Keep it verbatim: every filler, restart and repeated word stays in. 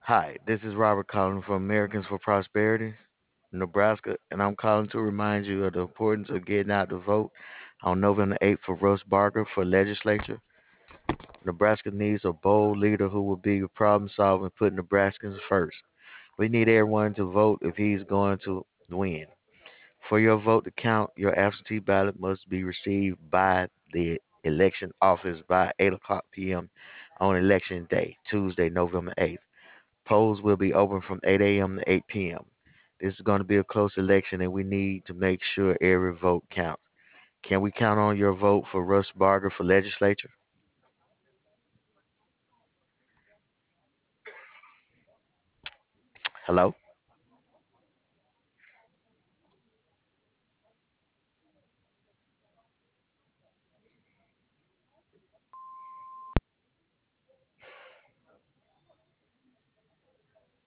Hi, this is Robert calling from Americans for Prosperity, Nebraska, and I'm calling to remind you of the importance of getting out to vote on November eighth for Russ Barker for legislature. Nebraska needs a bold leader who will be a problem solver and put Nebraskans first. We need everyone to vote if he's going to win. For your vote to count, your absentee ballot must be received by the election office by eight o'clock p m on election day, Tuesday, November eighth. Polls will be open from eight a m to eight p m. This is going to be a close election, and we need to make sure every vote counts. Can we count on your vote for Russ Barger for legislature? Hello?